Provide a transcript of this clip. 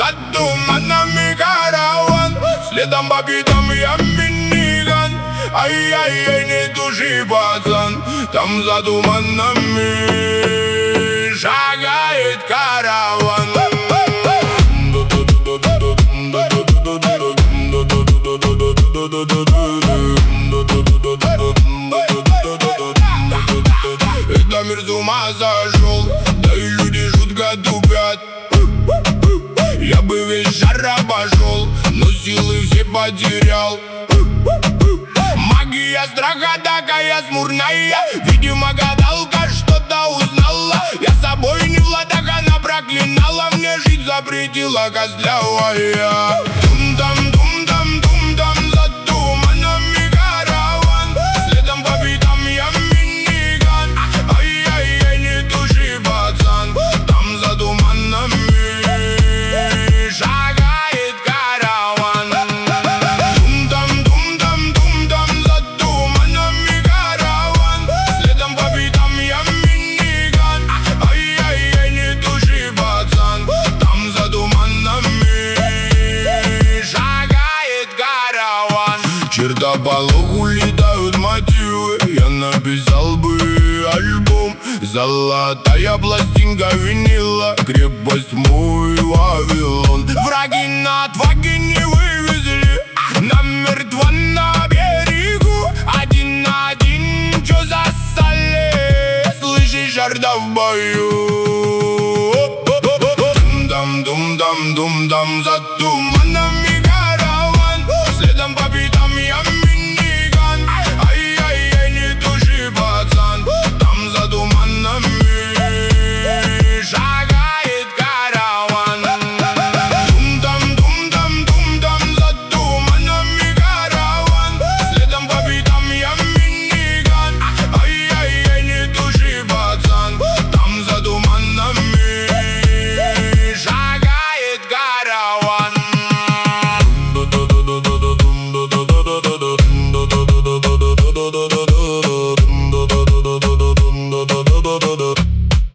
за туманами караван. Следом по пятам я миниган. Ай-яй-яй, не туши, пацан. Там за туманами шагает караван. Это мир с ума сошел, да и люди жутко тупят. Я бы весь шар обошел, но силы все потерял. Магия страха такая смурная, видимо, гадалка что-то узнала. Я собой не в ладах, она проклинала, мне жить запретила костлявая. Тум-там, тум-там, тум-там, за туманами караван. Следом по пятам я миниган. Ай-яй-яй, не туши, пацан. Там за туманами шагает караван. Тум-там, тум-там, тум-там, за туманами караван. Следом по пятам я миниган. Ай-яй-яй, не туши, пацан. Там за туманами шагает караван. Чертополох улетают мотивы, я написал бы альбом. Золотая пластинка винила, крепость мой Вавилон. Враги на отваге